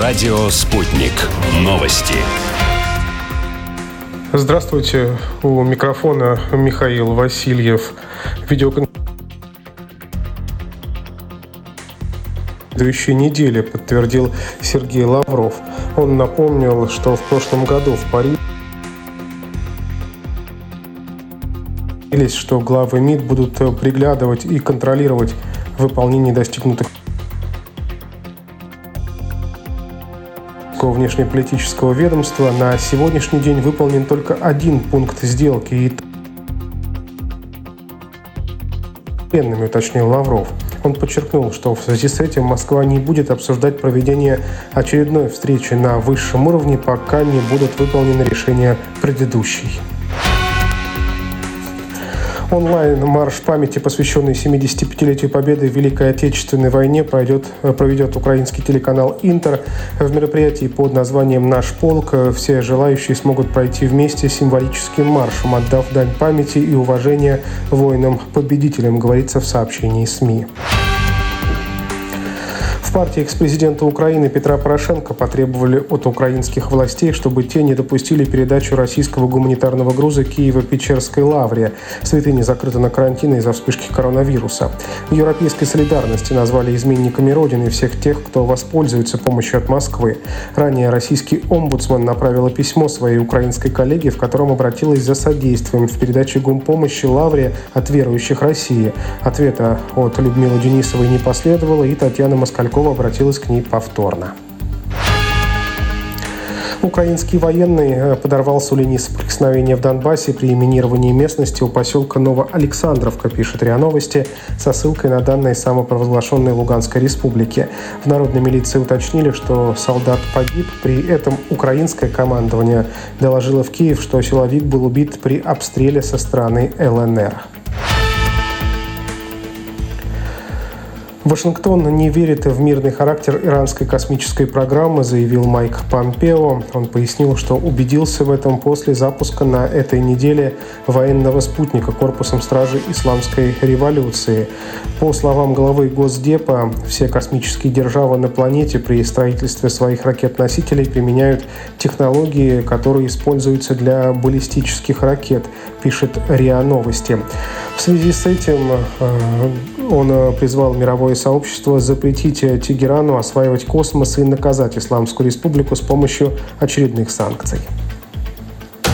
Радио «Спутник». Новости. Здравствуйте. У микрофона Михаил Васильев. Следующей неделе подтвердил Сергей Лавров. Он напомнил, что в прошлом году в Париже что главы МИД будут приглядывать и контролировать выполнение достигнутых внешнеполитического ведомства. На сегодняшний день выполнен только один пункт сделки, и уточнил Лавров. Он подчеркнул, что в связи с этим Москва не будет обсуждать проведение очередной встречи на высшем уровне, пока не будут выполнены решения предыдущей. Онлайн-марш памяти, посвященный 75-летию Победы в Великой Отечественной войне, проведет украинский телеканал «Интер». В мероприятии под названием «Наш полк» все желающие смогут пройти вместе символическим маршем, отдав дань памяти и уважения воинам-победителям, говорится в сообщении СМИ. В партии экс-президента Украины Петра Порошенко потребовали от украинских властей, чтобы те не допустили передачу российского гуманитарного груза Киево-Печерской лавре. Святыня закрыта на карантин из-за вспышки коронавируса. В Европейской солидарности назвали изменниками Родины всех тех, кто воспользуется помощью от Москвы. Ранее российский омбудсман направила письмо своей украинской коллеге, в котором обратилась за содействием в передаче гумпомощи лавре от верующих России. Ответа от Людмилы Денисовой не последовало, и Татьяна Москалькова обратилась к ней повторно. Украинский военный подорвался у линии соприкосновения в Донбассе при минировании местности у поселка Новоалександровка, пишет РИА Новости, со ссылкой на данные самопровозглашенной Луганской республики. В народной милиции уточнили, что солдат погиб, при этом украинское командование доложило в Киев, что силовик был убит при обстреле со стороны ЛНР. Вашингтон не верит в мирный характер иранской космической программы, заявил Майк Помпео. Он пояснил, что убедился в этом после запуска на этой неделе военного спутника корпусом стражи Исламской революции. По словам главы Госдепа, все космические державы на планете при строительстве своих ракет-носителей применяют технологии, которые используются для баллистических ракет, пишет РИА Новости. В связи с этим он призвал мировое сообщество запретить Тегерану осваивать космос и наказать Исламскую республику с помощью очередных санкций.